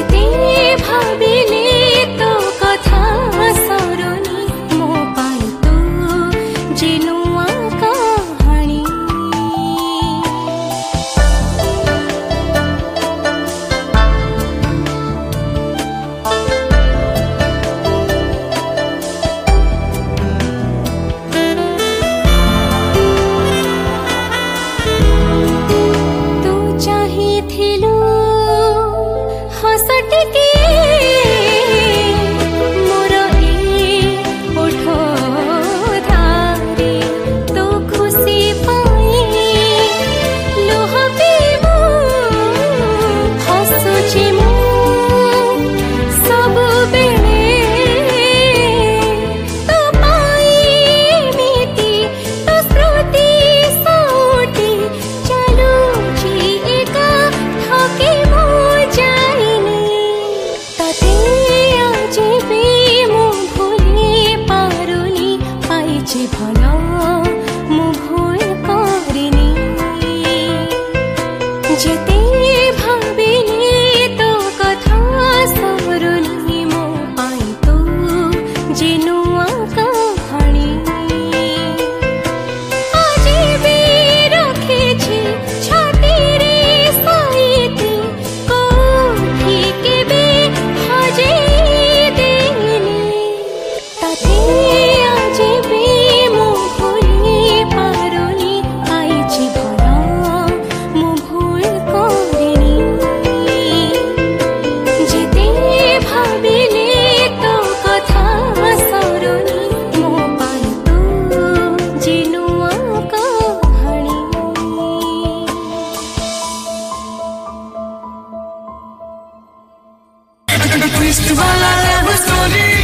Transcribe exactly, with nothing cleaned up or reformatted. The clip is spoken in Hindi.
जेते भाबिले तो कथा सरुनी मो पाई तो जिनुआ कहानी तू चाही थिलु हसटिके मोर ए ओठ धारी तो खुशी पाई लोह पीबू हसुची मु सब बेले तो पाई मीति तो स्मृति सौटी चलुची एका थके मो जाइनी तते आज भी मु भूली पारुनी पाइछि भल मु भूल करिनी जेते भाबिले तो कथा सरुनी मो पाई तो जिनुआ कहानी आज भी रखिछि छाती रे साइती कोठी केबे हजे देनी तते आज भी मु भूली पारुनी आइछि भल मु भूल करिनी जेते भाबिले तो कथा सरुनी मो पाई तो जिनुआ कहानी ट्विस्ट वाला लव स्टोरी